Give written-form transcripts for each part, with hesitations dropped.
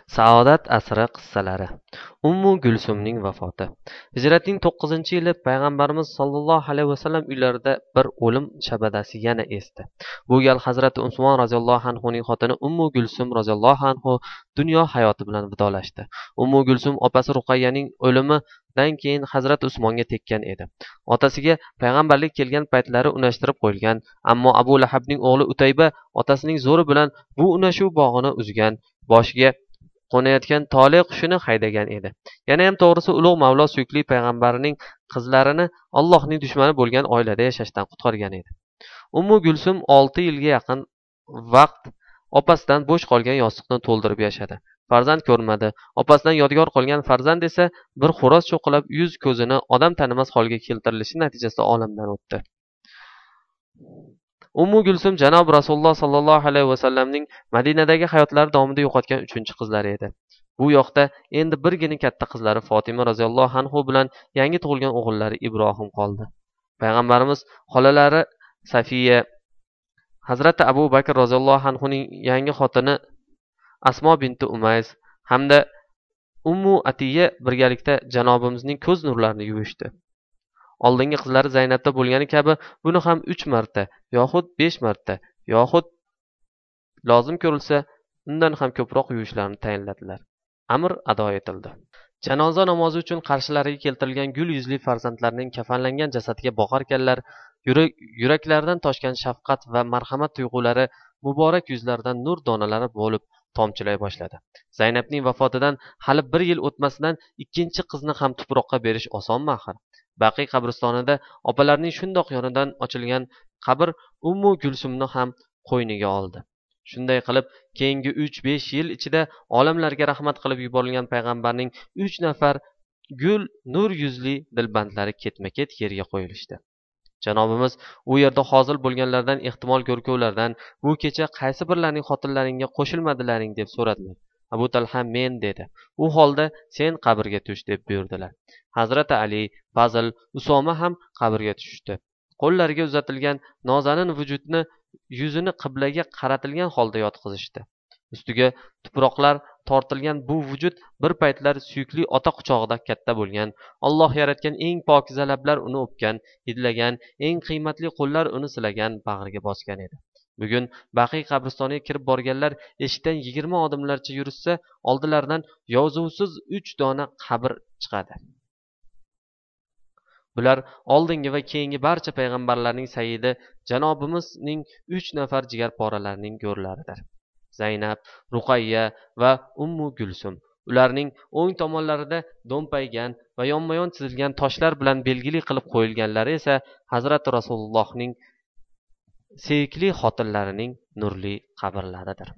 Saodat asri qissalari. Ummu Gulsumning vafoti. Hijratning 9-yili payg'ambarimiz sollallohu alayhi vasallam uylarida bir o'lim shabadasi yana esdi. Bu gal Hazrati Usmon roziyallohu anhuning xotini Ummu Gulsum roziyallohu anhu dunyo hayoti bilan vidolashdi. Ummu Gulsum opasi Ruqayyaning o'limidan keyin Hazrati Usmonga tekkan edi. Otasiga payg'ambarlik kelgan paytlari unashtirib qo'yilgan, ammo Abu Lahabning o'g'li Utayba otasining zo'ri bilan bu unashuv bog'ini uzgan, boshiga qo'nayotgan tole qushini haydagan edi. Yanayam to'g'risi ulug' Mavlo suyukli payg'ambarning qizlarini Allohning dushmani bo'lgan oilada yashashdan qutqargan edi. Ummu Gulsum 6 yilga yaqin vaqt opasidan bo'sh qolgan yostiqni to'ldirib yashadi. Farzand ko'rmadi. Opasidan yodgor qolgan farzand esa bir xo'roz cho'qilab yuz ko'zini odam tanimas holga keltirilishi natijasida olamdan o'tdi. Ummu Gulsum janob Rasululloh sallallohu alayhi vasallamning Madinadagi hayotlari davomida yo'qotgan 3-qizlari edi. Bu yoqda endi birgina katta qizlari Fatima roziyallohu anhu bilan yangi tug'ilgan o'g'illari Ibrohim qoldi. Payg'ambarimiz xolalari Safiya, Hazrati Abu Bakr roziyallohu anhuning yangi xotini Asmo binti Umays hamda Ummu Atiya birgalikda janobimizning ko'z nurlarini yuvishdi. Oldingi qizlari Zaynabda bo'lgani kabi buni ham 3 marta yoxud 5 marta yoxud lozim ko'rilsa undan ham ko'proq yuvishlarini tayinladilar. Amr ado etildi. Janoza namozi uchun qarshilariga keltirilgan gul yuzli farzandlarining kafanlangan jasadiga boqarkanlar, yuraklaridan toshgan shafqat va marhamat tuyg'ulari muborak yuzlaridan nur donalari bo'lib tomchilay boshladi. Zaynabning vafotidan hali 1 yil o'tmasidan ikkinchi qizni ham tuproqqa berish osonmi axir? Baqiy qabristonida opalarining shundoq yonidan ochilgan qabr Ummu Gulsumni ham qo'yniga oldi. Shunday qilib, keyingi 3-5 yil ichida olamlarga rahmat qilib yuborilgan payg'ambarning 3 nafar gul nur yuzli dilbandlari ketma-ket yerga qo'yilishdi. Janobimiz u yerda hozir bo'lganlardan ehtimol ko'rkovlardan bu kecha qaysi birlarining xotinlaringga qo'shilmadilaring deb so'radilar. Abu Talha men dedi. U holda sen qabrga tush deb buyurdilar. Hazrati Ali, Fazl, Usoma ham qabrga tushdi. Qo'llariga uzatilgan nozanin vujudni yuzini qiblaga qaratilgan holda yotqizishdi. Ustiga tuproqlar tortilgan bu vujud bir paytlar suyukli ota quchog'ida katta bo'lgan, Alloh yaratgan eng pokiza lablar uni o'pgan, hidlagan, eng qiymatli qo'llar uni silagan, bag'riga bosgan edi. Bugun Baqiy qabristoniga kirib borganlar eshikdan 20 odamlarcha yurishsa, oldilaridan yozuvsiz 3 dona qabr chiqadi. Bular oldingi va keyingi barcha payg'ambarlarning sayyidi janobimizning 3 nafar jigarporalarining go'rlaridir. Zaynab, Ruqayya va Ummu Gulsum. Ularning o'ng tomonlarida do'mpaygan va yonma-yon chizilgan toshlar bilan belgili qilib qo'yilganlari esa Hazrati Rasulullohning sevimli xotinlarining nurli qabrlaridir.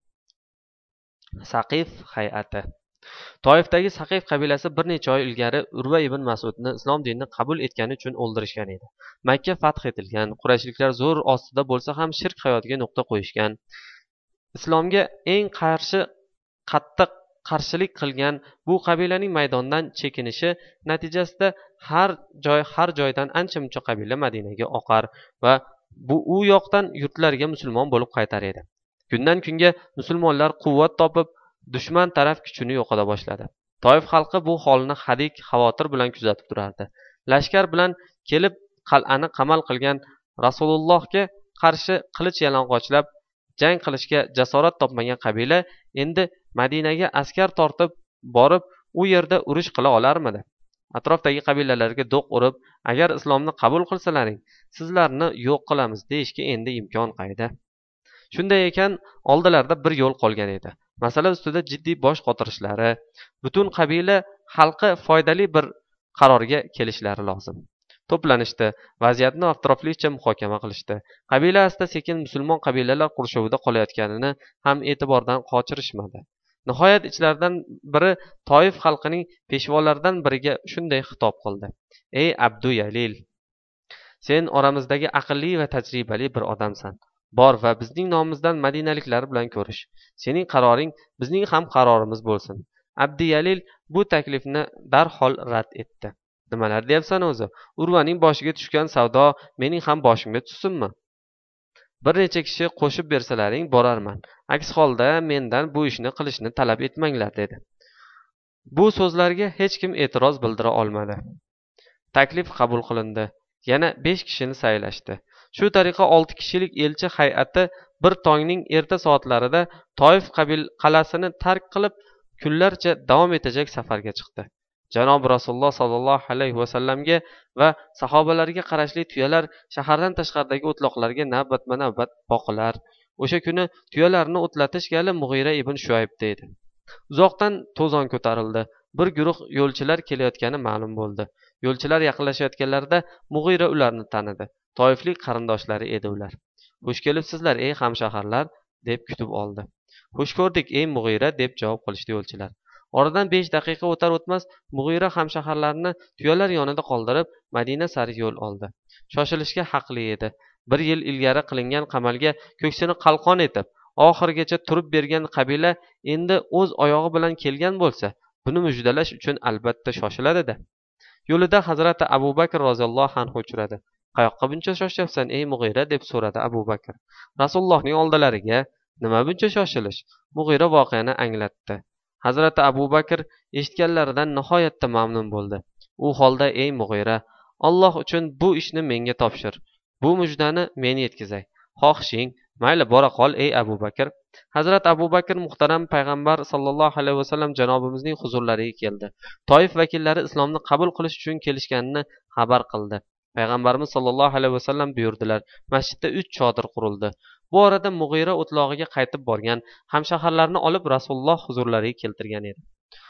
Saqif hay'ati. Toifdagi Saqif qabilasi bir necha oy ilgari Urva ibn Mas'udni islom dinini qabul etgani uchun o'ldirishgan edi. Makka fath etilgan, Qurayshliklar zo'r ostida bo'lsa ham shirk hayotiga nuqta qo'yishgan. Islomga eng qattiq qarshilik qilgan bu qabilaning maydondan chekinishi natijasida har joydan ancha-muncha qabila Madinaga oqar va u yoqdan yurtlariga musulmon bo'lib qaytar edi. Kundan kunga musulmonlar quvvat topib, dushman taraf kuchini yo'qota boshladi. Toif xalqi bu holni hadik xavotir bilan kuzatib turardi. Lashkar bilan kelib qal'ani qamal qilgan Rasulullohga qarshi qilich yalang'ochlab jang qilishga jasorat topmagan qabila endi Madinaga askar tortib borib u yerda urush qila olarmidi? Atrofdagi qabilalarga do'q urib, agar islomni qabul qilsalaring, sizlarni yo'q qilamiz deyishga endi imkon qayda? Shunday ekan, oldilarida bir yo'l qolgan edi. Masala ustida jiddiy bosh qotirishlari, butun qabila xalqi foydali bir qarorga kelishlari lozim. To'planishdi, vaziyatni atroflicha muhokama qilishdi. Qabila asta-sekin musulmon qabilalar qurshovida qolayotganini ham e'tibordan qochirishmadi. Nihoyat ichlaridan biri Toif xalqining peshvolaridan biriga shunday xitob qildi: "Ey Abdu Yalil, sen oramizdagi aqlli va tajribali bir odamsan. Bor va bizning nomimizdan madinaliklar bilan ko'rish. Sening qaroring bizning ham qarorimiz bo'lsin." Abdu Yalil bu taklifni darhol rad etdi. Nimalar deyapsan o'zi? Urvaning boshiga tushgan savdo mening ham boshimga tushsinmi? bir necha kishi qo'shib bersalaring borarman. Aks holda mendan bu ishni qilishni talab etmanglar dedi. Bu so'zlarga hech kim e'tiroz bildira olmadi. Taklif qabul qilindi. Yana 5 kishini saylashdi. Shu tariqa 6 kishilik elchi hay'ati bir tongning erta soatlarida Toif qal'asini tark qilib, kunlarcha davom etajak safarga chiqdi. Janob Rasululloh sallallohu alayhi vasallamga va sahobalarga qarashli tuyalar shahardan tashqaridagi o'tloqlarga navbatma-navbat boqilar. O'sha kuni tuyalarni o'tlatish gali Mug'ira ibn Shuaybda edi. Uzoqdan to'zon ko'tarildi. Bir guruh yo'lchilar kelayotgani ma'lum bo'ldi. Yo'lchilar yaqinlashayotganlarida Mug'ira ularni tanidi. Toiflik qarindoshlari edi ular. "Xush kelibsizlar, ey hamshaharlar", deb kutib oldi. "Xush ko'rdik, ey Mug'ira", deb javob qilishdi yo'lchilar. Oradan 5 daqiqa o'tar o'tmas Mug'ira hamshaharlarni tuyalar yonida qoldirib, Madina sari yo'l oldi. Shoshilishga haqli edi. 1 yil ilgari qilingan qamalga ko'ksini qalqon etib, oxirigacha turib bergan qabila endi o'z oyog'i bilan kelgan bo'lsa, buni mujdalash uchun albatta shoshiladi-da. Yo'lida Hazrati Abu Bakr roziyallohu anhu uchradi. "Qayoqqa buncha shoshyapsan, ey Mug'ira?" deb so'radi Abu Bakr. Rasulullohning oldilariga. "Nima buncha shoshilish?" Mug'ira voqeani anglatdi. Hazrati Abu Bakr eshitganlaridan nihoyatda mamnun bo'ldi. U holda, "Ey Mug'ira, Alloh uchun bu ishni menga topshir. Bu mujdani men yetkazay. Xohishing, mayli bora qol, ey Abu Bakr." Hazrat Abu Bakr muhtaram payg'ambar sallallohu alayhi vasallam janobimizning huzurlariga keldi. Toif vakillari islomni qabul qilish uchun kelishganini xabar qildi. Payg'ambarimiz sallallohu alayhi vasallam buyurdilar. Masjidda 3 chodir qurildi. Bu orada Mug'ira o'tlog'iga qaytib borgan, hamshaharlarni olib Rasululloh huzurlariga keltirgan edi.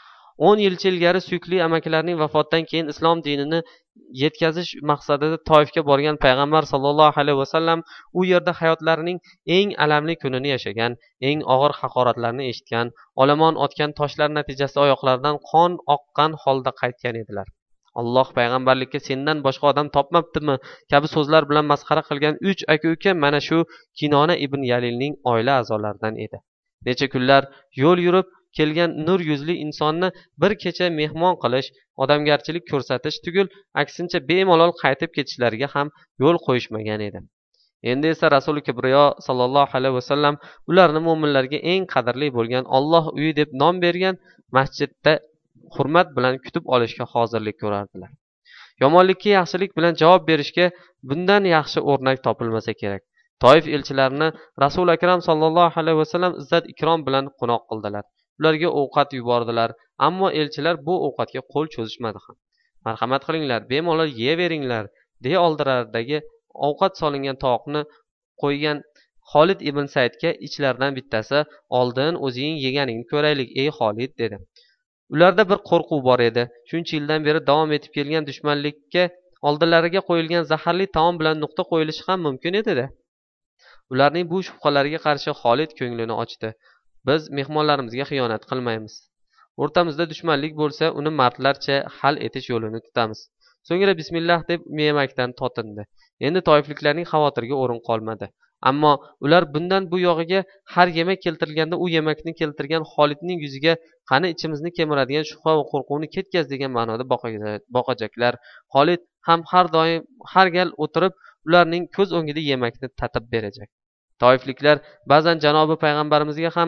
10 yilcha ilgari suyukli amakilarining vafotidan keyin islom dinini yetkazish maqsadida Toifga borgan payg'ambar sallallohu alayhi vasallam u yerda hayotlarining eng alamli kunini yashagan, eng og'ir haqoratlarni eshitgan, olomon otgan toshlar natijasida oyoqlaridan qon oqqan holda qaytgan edilar. Alloh payg'ambarlikka sendan boshqa odam topmabdimi kabi so'zlar bilan masxara qilgan 3 aka-uka mana shu Kinona ibn Yalilning oila a'zolaridan edi. Necha kunlar yo'l yurib kelgan nur yuzli insonni bir kecha mehmon qilish, odamgarchilik ko'rsatish tugul, aksincha bemalol qaytib ketishlariga ham yo'l qo'yishmagan edi. Endi esa Rasuli Kibriyo sallallohu alayhi vasallam ularni mo'minlarga eng qadrli bo'lgan Alloh uyi deb nom bergan masjidda hurmat bilan kutib olishga hozirlik ko'rardilar. Yomonlikka yaxshilik bilan javob berishga bundan yaxshi o'rnak topilmasa kerak. Toif elchilarini Rasul akram sallallohu alayhi vasallam izzat ikrom bilan qo'noq qildilar. Ularga ovqat yubordilar, ammo elchilar bu ovqatga qo'l cho'zishmadi ham. "Marhamat qilinglar, bemalol yeyaveringlar", deya oldilaridagi ovqat solingan tovoqni qo'ygan Xolid ibn Saidga ichlaridan bittasi, "Oldin o'zing yeganingni ko'raylik, ey Xolid", dedi. Ularda bir qo'rquv bor edi. Shuncha yildan beri davom etib kelgan dushmanlikka oldilariga qo'yilgan zaharli taom bilan nuqta qo'yilishi ham mumkin edi-da. Ularning bu shubhalariga qarshi Xolid ko'nglini ochdi. "Biz mehmonlarimizga xiyonat qilmaymiz. O'rtamizda dushmanlik bo'lsa, uni mardlarcha hal etish yo'lini tutamiz." So'ngra bismillah deb yemakdan totindi. Endi toifliklarning xavotirga o'rin qolmadi. Ammo ular bundan bu yog'iga har yemak keltirilganda u yemakni keltirgan Xolidning yuziga "Qani ichimizni kemiradigan shubha va qo'rquvni ketkaz" degan ma'noda boqajaklar. Xolid ham har doim har gal o'tirib ularning ko'z o'ngida yemakni tatib berajak. Toifliklar ba'zan janobi payg'ambarimizga ham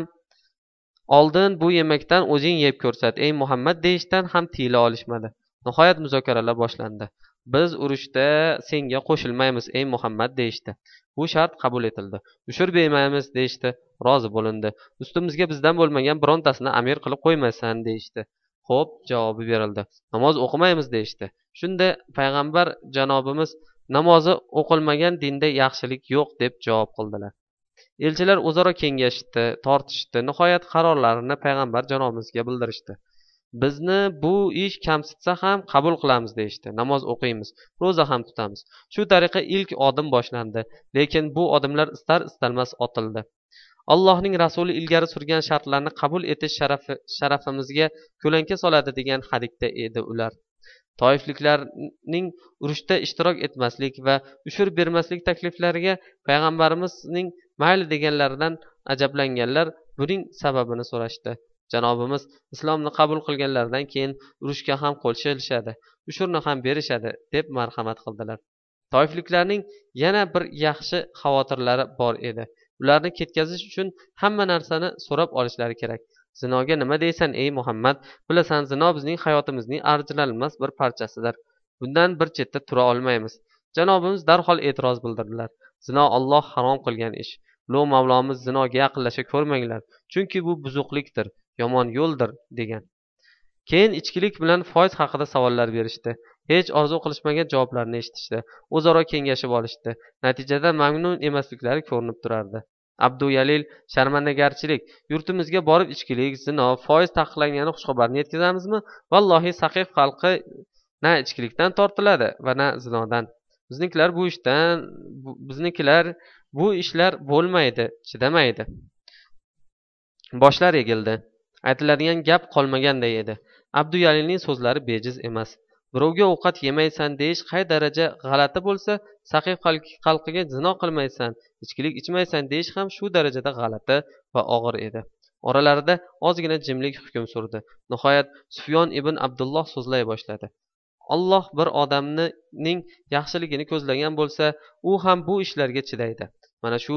"Oldin bu yemakdan o'zing yeb ko'rsat, ey Muhammad" deyishdan ham tiyila olishmadi. Nihoyat muzokaralar boshlandi. "Biz urushda senga qo'shilmaymiz, ey Muhammad", deyishdi. Bu shart qabul etildi. "Ushur bermaymiz", deyishdi. Rozi bo'lindi. "Ustimizga bizdan bo'lmagan birontasini amir qilib qo'ymaysan", deyishdi. "Xo'p", javobi berildi. "Namoz o'qimaymiz", deyishdi. Shunda payg'ambar janobimiz "Namozi o'qilmagan dinda yaxshilik yo'q", deb javob qildilar. Elchilar o'zaro kengashishdi, tortishdi, nihoyat qarorlarini payg'ambar janobimizga bildirishdi. "Bizni bu ish kamsitsa ham qabul qilamiz", deyishdi. "Namoz o'qiymiz, ro'za ham tutamiz." Shu tariqa ilk odim boshlandi, lekin bu odimlar istar-istalmas otildi. Allohning rasuli ilgari surgan shartlarni qabul etish sharafimizga ko'lanka soladi degan hadikda edi ular. Toifliklarning urushda ishtirok etmaslik va ushur bermaslik takliflariga payg'ambarimizning mayli deganlaridan ajablanganlar buning sababini so'rashdi. Janobimiz islomni qabul qilganlaridan keyin urushga ham qo'shilishadi, ushurni ham berishadi deb marhamat qildilar. Toifliklarning yana bir yaxshi xavotirlari bor edi. Ularni ketkazish uchun hamma narsani so'rab olishlari kerak. Zinoga nima deysan ey Muhammad? Bilasan, zino bizning hayotimizning ajralmas bir parchasidir. Bundan bir chetda tura olmaymiz. Janobimiz darhol e'tiroz bildirdilar. Zino Alloh harom qilgan ish. Ulug' Mavlomiz zinoga yaqinlasha ko'rmanglar, chunki bu buzuqlikdir, yomon yo'ldir degan. Keyin ichkilik bilan foiz haqida savollar berishdi. Hech orzu qilishmagan javoblarni eshitishdi. O'zaro kengashib olishdi. Natijada mamnun emasliklari ko'rinib turardi. Abduyalil sharmandagarchilik. Yurtimizga borib ichkilik, zino, foiz taqiqlangani xushxabarni yetkazamizmi? Vallohi Saqif xalqi na ichkilikdan tortiladi va na zinodan. Biznikilar bu ishlar bo'lmaydi, chidamaydi. Boshlar egildi. Aytiladigan gap qolmaganday edi. Abduyalilning so'zlari bejiz emas. Birovga ovqat yemaysan deyish qay daraja g'alati bo'lsa, Saqif xalqiga zino qilmaysan, ichkilik ichmaysan deyish ham shu darajada g'alati va og'ir edi. Oralarida ozgina jimlik hukm surdi. Nihoyat Sufyon ibn Abdulloh so'zlay boshladi. Alloh bir odamning yaxshiligini ko'zlagan bo'lsa, u ham bu ishlarga chidaydi. Mana shu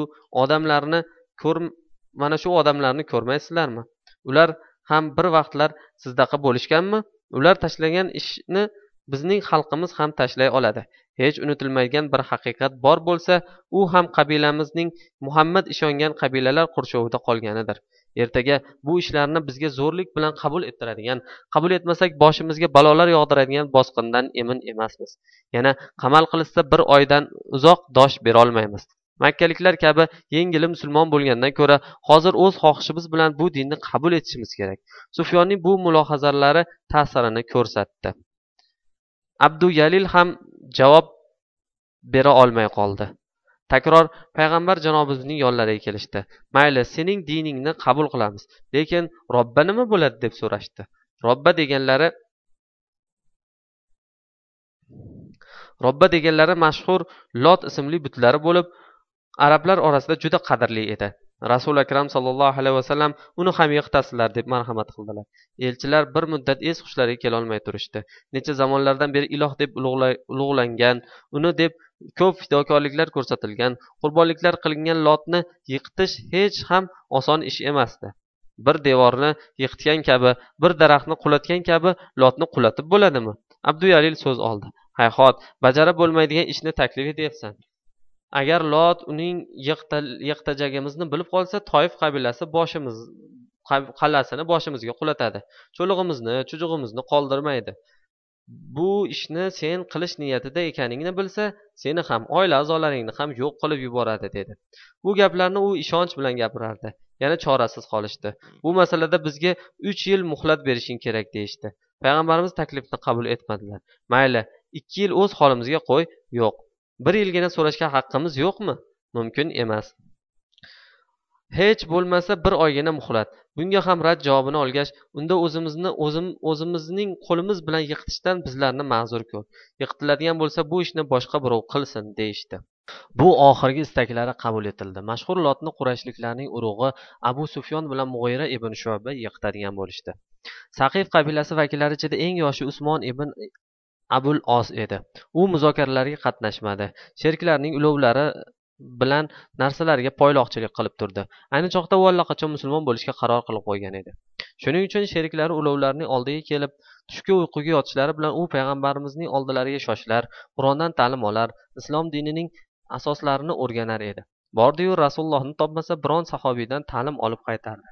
odamlarni ko'rmaysizlarmi? Ular ham bir vaqtlar sizdaqa bo'lishganmi? Ular tashlagan ishni bizning xalqimiz ham tashlay oladi. Hech unutilmaydigan bir haqiqat bor bo'lsa, u ham qabilamizning Muhammad ishongan qabilalar qurshovida qolganidir. Ertaga bu ishlarni bizga zo'rlik bilan qabul ettiradigan, qabul etmasak boshimizga balolar yog'diradigan bosqindan emin emasmiz. Yana qamal qilishsa bir oydan uzoq dosh berolmaymiz. Makkaliklar kabi yengil musulmon bo'lgandan ko'ra hozir o'z xohishimiz bilan bu dinni qabul etishimiz kerak. Sufyonning bu mulohazalari ta'sirini ko'rsatdi. Abduyalil ham javob bera olmay qoldi. Takror payg'ambar janobimizning yonlariga kelishdi. Mayli, sening diningni qabul qilamiz, lekin Robba nima bo'ladi deb so'rashdi. Robba deganlari mashhur Lot ismli butlari bo'lib, arablar orasida juda qadrli edi. Rasul akram sallallohu alayhi vasallam uni ham yiqitasizlar deb marhamat qildilar. Elchilar bir muddat es xushlariga kela olmay turishdi. Necha zamonlardan beri iloh deb ulug'langan, uni deb ko'p fidokorliklar ko'rsatilgan, qurbonliklar qilingan Lotni yiqitish hech ham oson ish emasdi. Bir devorni yiqitgan kabi, bir daraxtni qulatgan kabi Lotni qulatib bo'ladimi? Abduyalil so'z oldi. Hayhot, bajarib bo'lmaydigan ishni taklif etyapsan. Agar Lot uning yiqitajagimizni bilib qolsa, Toif qabilasi qal'asini boshimizga qulatadi. Cho'lig'imizni, chujug'imizni qoldirmaydi. Bu ishni sen qilish niyatida ekaningni bilsa, seni ham, oila a'zolaringni ham yo'q qilib yuboradi, dedi. Bu gaplarni u ishonch bilan gapirardi. Yana chorasiz qolishdi. Bu masalada bizga 3 yil muhlat berishing kerak deyishdi. Payg'ambarimiz taklifni qabul etmadilar. Mayli, 2 yil o'z holimizga qo'y. Yo'q. 1 yilgina so'rashga haqqimiz yo'qmi? Mumkin emas. Hech bo'lmasa 1 oygina muhlat. Bunga ham rad javobini olgach, unda o'zimizning qo'limiz bilan yiqitishdan bizlarni ma'zur ko'r. Yiqitiladigan bo'lsa, bu ishni boshqa birov qilsin, deyishdi. Bu oxirgi istaklari qabul etildi. Mashhur Lotni Qurayshliklarning urug'i Abu Sufyon bilan Mug'ira ibn Shu'ba yiqitadigan bo'lishdi. Saqif qabilasi vakillari ichida eng yoshi Usmon ibn Abul Os edi. U muzokaralarga qatnashmadi. Sheriklarning ulovlari bilan narsalarga poyloqchilik qilib turdi. Ayni choqda u allaqachon musulmon bo'lishga qaror qilib qo'ygan edi. Shuning uchun sheriklari ulovlarning oldiga kelib, tushga uyquga yotishlari bilan u payg'ambarimizning oldilariga shoshilar, Qur'ondan ta'lim olar, islom dinining asoslarini o'rganar edi. Bordi-yu Rasulullohni topmasa biron sahobiydan ta'lim olib qaytardi.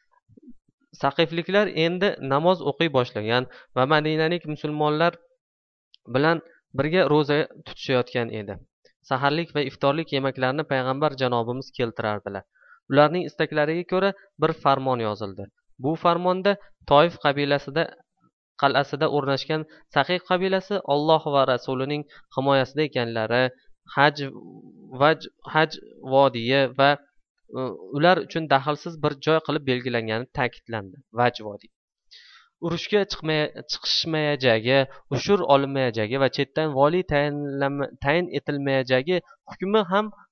Saqifliklar endi namoz o'qiy boshlagan va madinalik musulmonlar bilan birga ro'za tutishayotgan edi. Saharlik va iftorlik yemaklarni payg'ambar janobimiz keltirardilar. Ularning istaklariga ko'ra bir farmon yozildi. Bu farmonda Toif qal'asida o'rnashgan Saqif qabilasi Alloh va rasulining himoyasida ekanlari, Haj vodiyi va ular uchun daxlsiz bir joy qilib belgilangani ta'kidlandi. Vaj vodiy. Urushga chiqishmayajagi, ushur olinmayajagi va chetdan vali tayin etilmayajagi hukmi ham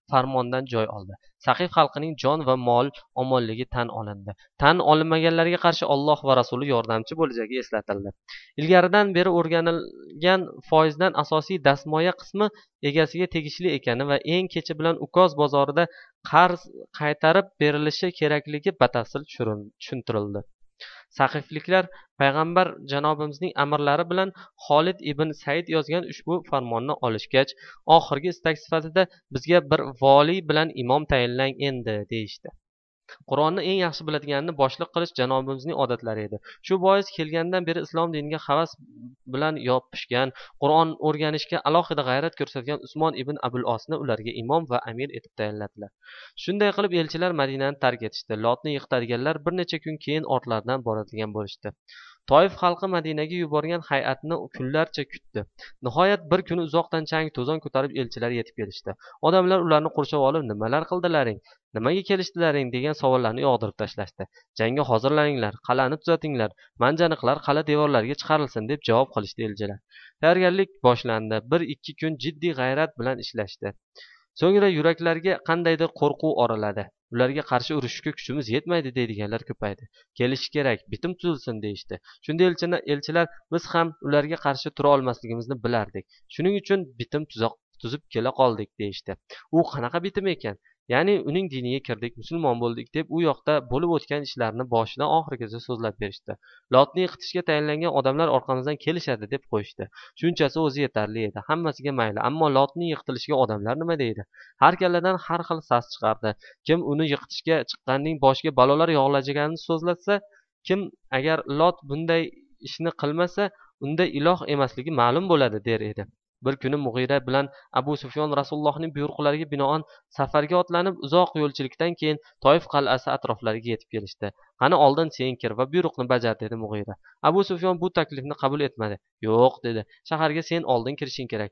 farmondan joy oldi. Saqif xalqining jon va mol omonligi tan olindi. Tan olinmaganlarga qarshi Alloh va rasuli yordamchi bo'lajagi eslatildi. Ilgaridan beri o'rganilgan foizdan asosiy dastmoya qismi egasiga tegishli ekani va eng kechi bilan ukoz bozorida qarz qaytarib berilishi kerakligi batafsil tushuntirildi. Saqifliklar payg'ambar janobimizning amrlari bilan Xolid ibn Said yozgan ushbu farmonni olishgach, oxirgi istak sifatida bizga bir voliy bilan imom tayinlang endi deyishdi. Qur'onni eng yaxshi biladiganini boshliq qilish janobimizning odatlari edi. Shu bois kelgandan beri islom diniga havas bilan yopishgan, Qur'on o'rganishga alohida g'ayrat ko'rsatgan Usmon ibn Abul Osni ularga imom va amir etib tayinladilar. Shunday qilib elchilar Madinani tark etishdi. Lotni yiqitadiganlar bir necha kun keyin ortlaridan boradigan bo'lishdi. Toif xalqi Madinaga yuborgan hay'atni kunlarcha kutdi. Nihoyat bir kuni uzoqdan chang to'zon ko'tarib elchilar yetib kelishdi. Odamlar ularni qurshab olib, nimalar qildilaring, nimaga kelishdilaring degan savollarni yog'dirib tashlashdi. Jangga hozirlaninglar, qal'ani tuzatinglar, manjaniqlar qal'a devorlariga chiqarilsin deb javob qilishdi elchilar. Tayyorgarlik boshlandi. 1-2 kun jiddiy g'ayrat bilan ishlashdi. So'ngra yuraklarga qandaydir qo'rquv oraladi. Ularga qarshi urushishga kuchimiz yetmaydi deydiganlar ko'paydi. Kelish kerak, bitim tuzilsin deyishdi. Shunda elchilar biz ham ularga qarshi tura olmasligimizni bilardik. Shuning uchun bitim tuzib kela qoldik deyishdi. U qanaqa bitim ekan? Ya'ni uning diniga kirdik, musulmon bo'ldik deb u yoqda bo'lib o'tgan ishlarni boshidan oxirigacha so'zlab berishdi. Lotni yiqitishga tayinlangan odamlar orqamizdan kelishadi deb qo'yishdi. Shunchasi o'zi yetarli edi. Hammasiga mayli, ammo Lotning yiqitilishiga odamlar nima deydi? Har kalladan har xil sas chiqardi. Kim uni yiqitishga chiqqanning boshiga balolar yog'ilajagini so'zlatsa, kim agar Lot bunday ishni qilmasa, unda iloh emasligi ma'lum bo'ladi der edi. Bir kuni Mug'ira bilan Abu Sufyon Rasulullohning buyruqlariga binoan safarga otlanib uzoq yo'lchilikdan keyin Toif qal'asi atroflariga yetib kelishdi. Qani oldin sen kir va buyruqni bajar dedi Mug'ira. Abu Sufyon bu taklifni qabul etmadi. Yo'q dedi. Shaharga sen oldin kirishing kerak.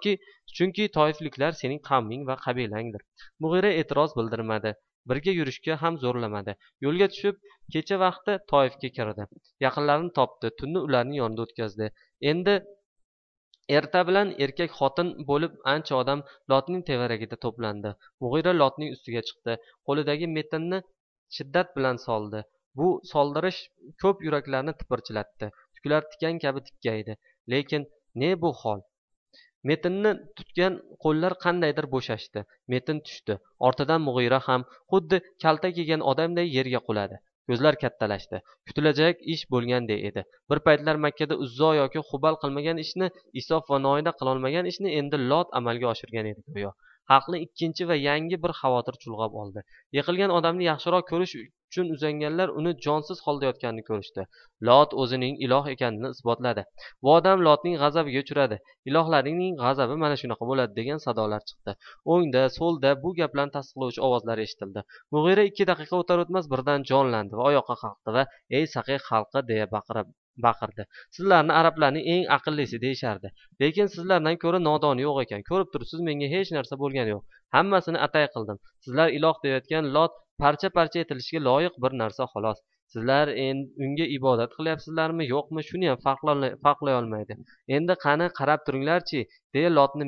Chunki toifliklar sening qavming va qabilangdir. Mug'ira e'tiroz bildirmadi. Birga yurishga ham zo'rlamadi. Yo'lga tushib, kecha vaqti Toifga kirdi. Yaqinlarini topdi, tunni ularning yonida o'tkazdi. Endi erta bilan erkak xotin bo'lib ancha odam Lotning tevaragida to'plandi. Mug'ira Lotning ustiga chiqdi. Qo'lidagi metinni shiddat bilan soldi. Bu soldirish ko'p yuraklarni tipirchilatdi. Tuklar tikan kabi tikkaydi. Lekin ne bu hol? Metinni tutgan qo'llar qandaydir bo'shashdi. Metin tushdi. Ortidan Mug'ira ham xuddi kaltak yegan odamday yerga quladi. Ko'zlar kattalashdi. Kutilajak ish bo'lganday edi. Bir paytlar Makkada Uzzo yoki Hubal qilmagan ishni, Isof va Noida qilolmagan ishni endi Lot amalga oshirgan edi go'yo. Xalqni ikkinchi va yangi bir xavotir chulg'ab oldi. Yiqilgan odamni yaxshiroq ko'rish uchun uzanganlar uni jonsiz holda yotganini ko'rishdi. Lot o'zining iloh ekanini isbotladi. Bu odam Lotning g'azabiga uchradi. Ilohlarning g'azabi mana shunaqa bo'ladi degan sadolar chiqdi. O'ngda, so'lda bu gaplarni tasdiqlovchi ovozlar eshitildi. Mug'ira 2 daqiqa o'tar o'tmas birdan jonlandi va oyoqqa qalqdi va ey Saqiy xalqi deya baqirdi. Sizlarni arablarning eng aqllisi deyishardi. Lekin sizlardan ko'ra nodoni yo'q ekan. Ko'rib turibsiz, menga hech narsa bo'lgani yo'q. Hammasini atay qildim. Sizlar iloh deyotgan Lot parcha-parcha etilishga loyiq bir narsa xolos. Sizlar unga ibodat qilyapsizlarmi, yo'qmi, shuni ham farqlay olmaydi. Endi qani qarab turinglarchi, deya Lotni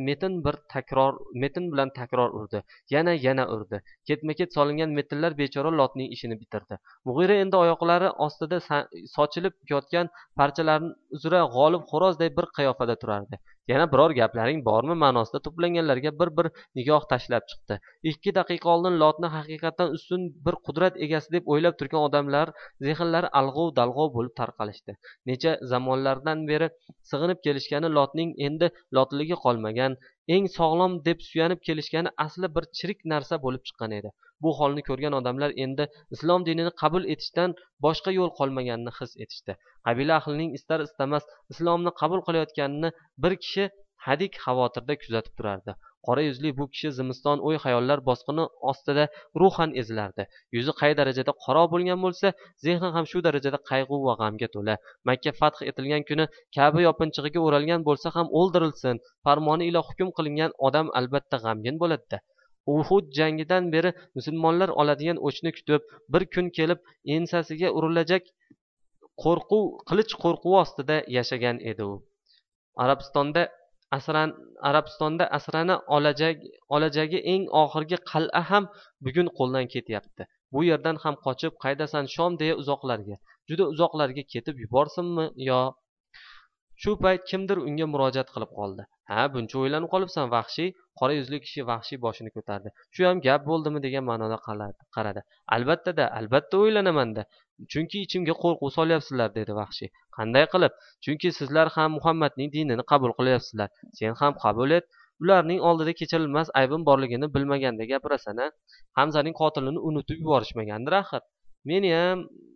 metin bilan takror urdi. Yana urdi. Ketma-ket solingan metinlar bechora Lotning ishini bitirdi. Mug'ira endi oyoqlari ostida sochilib yotgan parchalarning uzra g'olib xo'rozday bir qiyofada turardi. Yana biror gaplaring bormi ma'nosida to'planganlarga bir nigoh tashlab chiqdi. 2 daqiqa oldin Lotni haqiqatan ustun bir qudrat egasi deb o'ylab turgan odamlar zehnlari alg'ov-dalg'ov bo'lib tarqalishdi. Necha zamonlardan beri sig'inib kelishgani Lotning endi lotligi qolmagan, eng sog'lom deb suyanib kelishgani asli bir chirik narsa bo'lib chiqqan edi. Bu holni ko'rgan odamlar endi islom dinini qabul etishdan boshqa yo'l qolmaganini his etishdi. Qabila ahlining istar istamas islomni qabul qilayotganini bir kishi hadik xavotirda kuzatib turardi. Qora yuzli bu kishi zimiston o'y xayollar bosqini ostida ruhan ezilardi. Yuzi qay darajada qaro bo'lgan bo'lsa, zehni ham shu darajada qayg'u va g'amga to'la. Makka fath etilgan kuni Ka'ba yopinchig'iga o'ralgan bo'lsa ham o'ldirilsin, farmoni ila hukm qilingan odam albatta g'amgin bo'ladi-da. Uhud jangidan beri musulmonlar oladigan o'chni kutib, bir kun kelib ensasiga urilajak qilich qo'rquv ostida yashagan edi u. Arabistonda Arabistonda asrani olajagi eng oxirgi qal'a ham bugun qo'ldan ketyapti. Bu yerdan ham qochib qaydasan shom deya uzoqlarga, juda uzoqlarga ketib yuborsinmi yo. Shu payt kimdir unga murojaat qilib qoldi. Ha, buncha o'ylanib qolibsan, Vahshiy? Qora yuzli kishi Vahshiy boshini ko'tardi. Shu ham gap bo'ldimi degan ma'noda qaradi. Albatta o'ylanaman-da. Chunki ichimga qo'rquv solyapsizlar, dedi Vahshiy. Qanday qilib? Chunki sizlar ham Muhammadning dinini qabul qilyapsizlar. Sen ham qabul et. Ularning oldida kechirilmas aybim borligini bilmaganda gapirasan-a? Hamzaning qotilini unutib yuborishmagandir axir. Meni ham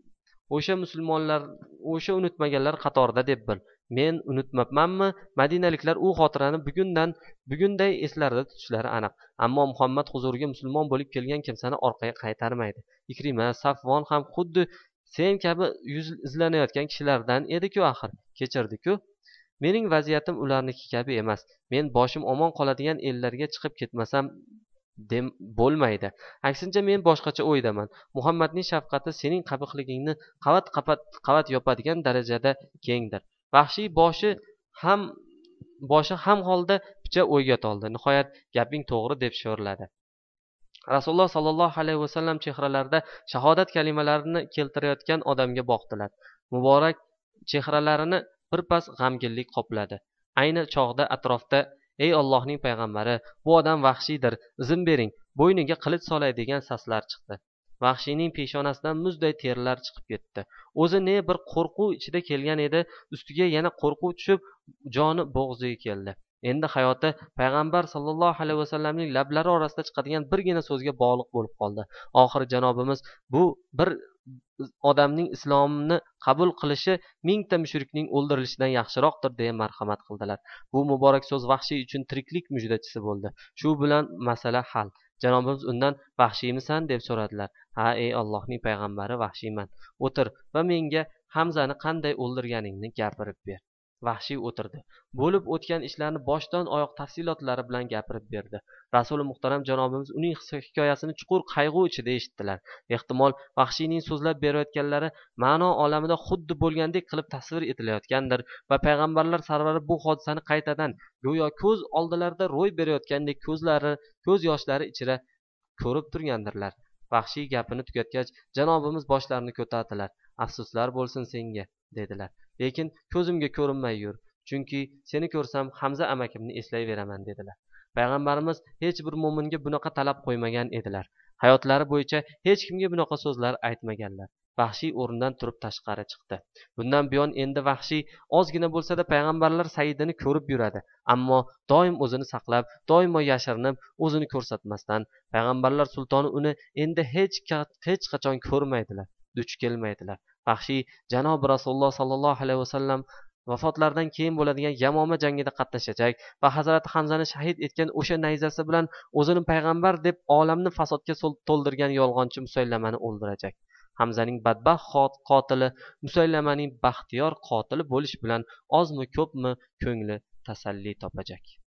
o'sha unutmaganlar qatorida deb bil. Men unutmabmanmi? Madinaliklar u xotirani bugunday eslarida tutishlari aniq. Ammo Muhammad huzuriga musulmon bo'lib kelgan kimsani orqaga qaytarmaydi. Ikrima, Safvon ham xuddi sen kabi izlanayotgan kishilardan edi-ku axir. Kechirdi-ku. Mening vaziyatim ularniki kabi emas. Men boshim omon qoladigan ellarga chiqib ketmasam bo'lmaydi. Aksincha men boshqacha o'ydaman. Muhammadning shafqati sening qabihligingni qavat yopadigan darajada kengdir. Vahshiy boshi ham holda picha o'yga toldi. Nihoyat gaping to'g'ri deb shivirladi. Rasululloh sallallohu alayhi vasallam chehralarida shahodat kalimalarini keltirayotgan odamga boqdilar. Muborak chehralarini birpas g'amginlik qopladi. Ayni chog'da atrofda ey Allohning payg'ambari, bu odam vahshiydir, izn bering, bo'yniga qilich solay degan saslar chiqdi. Vahshiyning peshonasidan muzday terlar chiqib ketdi. O'zi ne bir qo'rquv ichida kelgan edi, ustiga yana qo'rquv tushib, joni bo'g'ziga keldi. Endi hayoti payg'ambar sallallohu alayhi vasallamning lablari orasida chiqadigan birgina so'zga bog'liq bo'lib qoldi. Oxiri janobimiz bu bir odamning islomni qabul qilishi mingta mushrikning o'ldirilishidan yaxshiroqdir deya marhamat qildilar. Bu muborak so'z Vahshiy uchun tiriklik mujdachisi bo'ldi. Shu bilan masala hal. Janobimiz undan vahshiymisan deb so'radilar. Ha, ey Allohning payg'ambari, vahshiyman. O'tir va menga Hamzani qanday o'ldirganingni gapirib ber. Vahshiy o'tirdi. Bo'lib o'tgan ishlarni boshdan oyoq tafsilotlari bilan gapirib berdi. Rasuli muhtaram janobimiz uning hikoyasini chuqur qayg'u ichida eshitdilar. Ehtimol Vahshiyning so'zlab berayotganlari ma'no olamida xuddi bo'lgandek qilib tasvir etilayotgandir va payg'ambarlar sarvari bu hodisani qaytadan go'yo ko'z oldilarida ro'y berayotgandek ko'z yoshlari ichida ko'rib turgandirlar. Vahshiy gapini tugatgach, janobimiz boshlarini ko'tardilar. Afsuslar bo'lsin senga, dedilar. Lekin ko'zimga ko'rinmay yur. Chunki seni ko'rsam Hamza amakimni eslayveraman, dedilar. Payg'ambarimiz hech bir mo'minga bunaqa talab qo'ymagan edilar. Hayotlari bo'yicha hech kimga bunaqa so'zlar aytmaganlar. Vahshiy o'rnidan turib tashqari chiqdi. Bundan buyon endi Vahshiy ozgina bo'lsa-da payg'ambarlar sayyidini ko'rib yuradi. Ammo doim o'zini saqlab, doimo yashirinib, o'zini ko'rsatmasdan payg'ambarlar sultoni uni endi hech qachon ko'rmaydilar, duch kelmaydilar. Vahshiy janobi Rasululloh sallallohu alayhi vasallam vafotlaridan keyin bo'ladigan Yamoma jangida qatnashajak va Hazrati Hamzani shahid etgan o'sha nayzasi bilan o'zini payg'ambar deb olamni fasodga to'ldirgan yolg'onchi Musaylamani o'ldirajak. Hamzaning badbaxt qotili Musaylamaning baxtiyor qotili bo'lish bilan ozmi ko'pmi ko'ngli tasalli topajak.